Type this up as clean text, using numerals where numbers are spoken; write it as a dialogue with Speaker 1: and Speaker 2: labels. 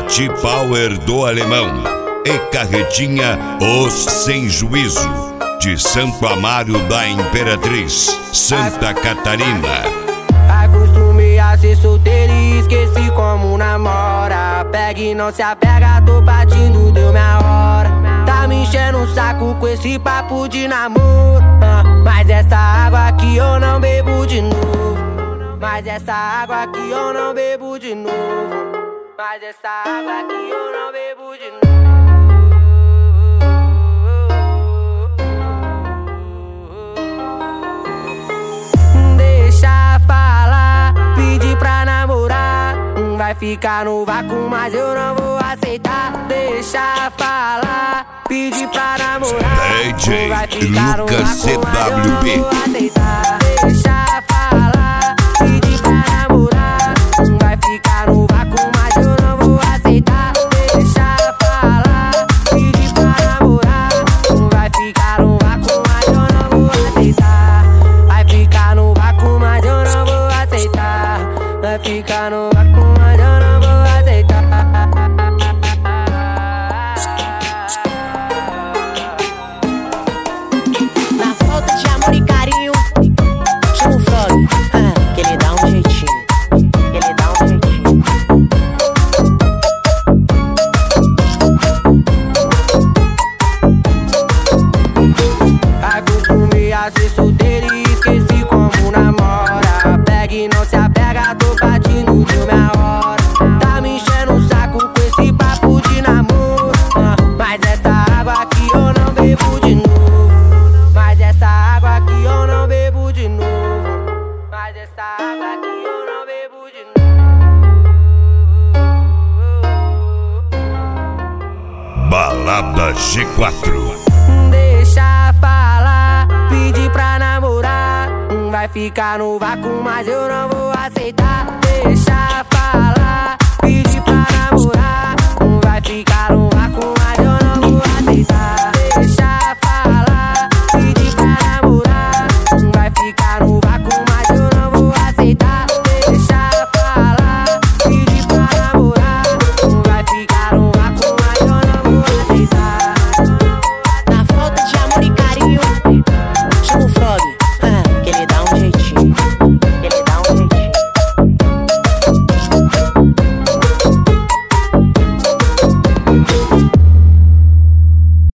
Speaker 1: Hot Power do Alemão e Carretinha Os Sem Juízo, de Santo Amaro da Imperatriz, Santa Catarina.
Speaker 2: Acostumei a ser solteiro e esqueci como namora. Pega e não se apega, tô partindo, deu minha hora. Tá me enchendo o saco com esse papo de namoro, mas essa água aqui eu não bebo de novo. Mas essa água aqui eu não bebo de novo. Mas essa água aqui eu não bebo de novo. Deixa falar, pedir pra namorar. Vai ficar no vácuo, mas eu não vou aceitar. Deixa falar, pedir pra namorar.
Speaker 1: DJ
Speaker 2: Vai ficar no
Speaker 1: Lucas
Speaker 2: vácuo, mas eu não
Speaker 1: CWB.
Speaker 2: vou aceitar. Deixa falar, pedir pra namorar. Vai ficar no vácuo, mas eu não vou aceitar. Deixa falar, pedir pra namorar. Vai ficar no vácuo, mas eu não vou aceitar. Vai ficar no vácuo, mas eu não vou aceitar. Vai ficar no vácuo, mas eu não vou aceitar.
Speaker 3: Na falta de amor e carinho, chama o Frog, que ele dá um jeitinho. Ele dá um jeitinho.
Speaker 2: Acostumei a ser solteiro e esqueci como namora. Pega e não se apega, tô partindo, deu minha hora. Tá me enchendo o saco com esse papo de namoro, mas essa água aqui eu não bebo de novo. Mas essa água aqui eu não bebo de novo. Mas essa água aqui eu não bebo de novo.
Speaker 1: Balada G4.
Speaker 2: Deixa falar, pedir pra namorar. Vai ficar no vácuo, mas eu não vou aceitar. Deixa falar, pedir pra namorar. Vai ficar no vácuo, mas eu não vou aceitar.